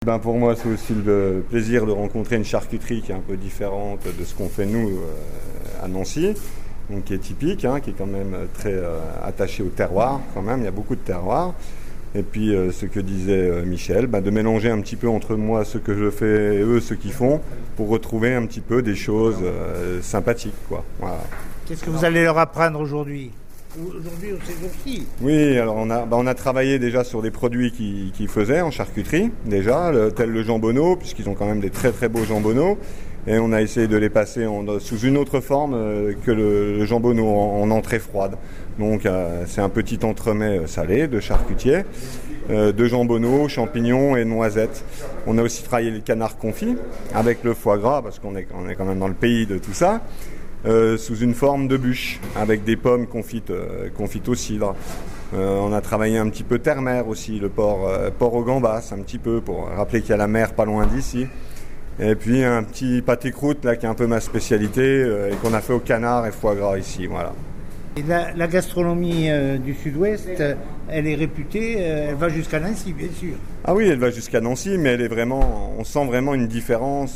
Pour moi, c'est aussi le plaisir de rencontrer une charcuterie qui est un peu différente de ce qu'on fait nous à Nancy, donc qui est typique, qui est quand même très attaché au terroir quand même, il y a beaucoup de terroir. Et puis ce que disait Michel, de mélanger un petit peu entre moi ce que je fais et eux ce qu'ils font pour retrouver un petit peu des choses sympathiques, quoi. Voilà. Qu'est-ce que vous allez leur apprendre aujourd'hui ? Aujourd'hui, au séjour-ci. Oui, alors on a travaillé déjà sur des produits qu'ils faisaient en charcuterie, déjà, tel le jambonneau, puisqu'ils ont quand même des très très beaux jambonneaux. Et on a essayé de les passer sous une autre forme que le jambonneau, en entrée froide. Donc c'est un petit entremets salé de charcutier, de jambonneau, champignons et noisettes. On a aussi travaillé le canard confit avec le foie gras, parce qu'on est quand même dans le pays de tout ça. Sous une forme de bûche, avec des pommes confites au cidre. On a travaillé un petit peu terre-mer aussi, le porc au gambas, un petit peu, pour rappeler qu'il y a la mer pas loin d'ici. Et puis un petit pâté croûte, là, qui est un peu ma spécialité, et qu'on a fait au canard et foie gras ici, voilà. Et la gastronomie du Sud-Ouest, elle est réputée, elle va jusqu'à Nancy, bien sûr. Ah oui, elle va jusqu'à Nancy, mais on sent vraiment une différence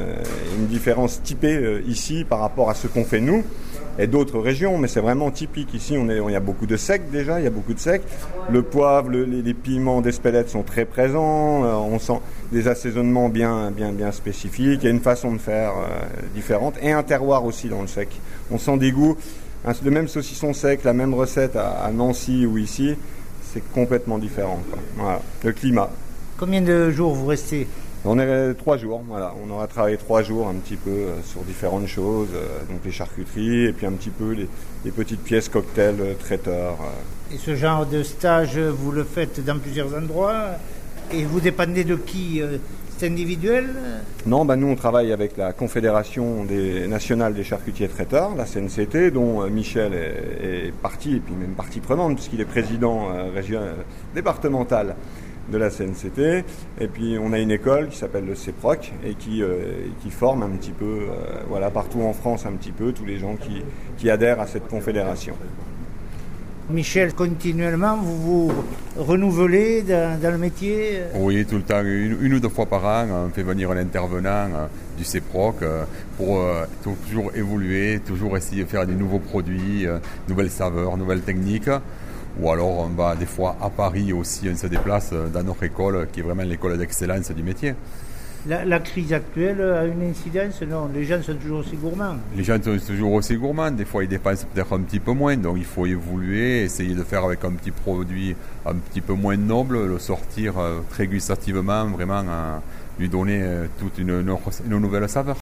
typée ici par rapport à ce qu'on fait nous et d'autres régions, mais c'est vraiment typique. Ici, il y a beaucoup de secs déjà, il y a beaucoup de secs. Le poivre, les piments d'Espelette sont très présents, on sent des assaisonnements bien spécifiques, il y a une façon de faire différente et un terroir aussi dans le sec. On sent des goûts. Le même saucisson sec, la même recette à Nancy ou ici, c'est complètement différent, quoi. Voilà. Le climat. Combien de jours vous restez ? On est 3 jours, voilà. On aura travaillé 3 jours un petit peu sur différentes choses, donc les charcuteries et puis un petit peu les petites pièces cocktails, traiteurs. Et ce genre de stage, vous le faites dans plusieurs endroits et vous dépendez de qui ? C'est individuel ? Non, nous on travaille avec la Confédération nationale des charcutiers traiteurs, la CNCT, dont Michel est partie, et puis même partie prenante, puisqu'il est président départemental de la CNCT. Et puis on a une école qui s'appelle le CEPROC et qui forme un petit peu, partout en France un petit peu, tous les gens qui adhèrent à cette confédération. Michel, continuellement, vous vous renouvelez dans le métier ? Oui, tout le temps, une ou 2 fois par an, on fait venir un intervenant du CEPROC pour toujours évoluer, toujours essayer de faire des nouveaux produits, nouvelles saveurs, nouvelles techniques. Ou alors on va des fois à Paris aussi, on se déplace dans notre école, qui est vraiment l'école d'excellence du métier. La crise actuelle a une incidence ? Non, les gens sont toujours aussi gourmands. Les gens sont toujours aussi gourmands, des fois ils dépensent peut-être un petit peu moins, donc il faut évoluer, essayer de faire avec un petit produit un petit peu moins noble, le sortir très gustativement, vraiment lui donner toute une nouvelle saveur.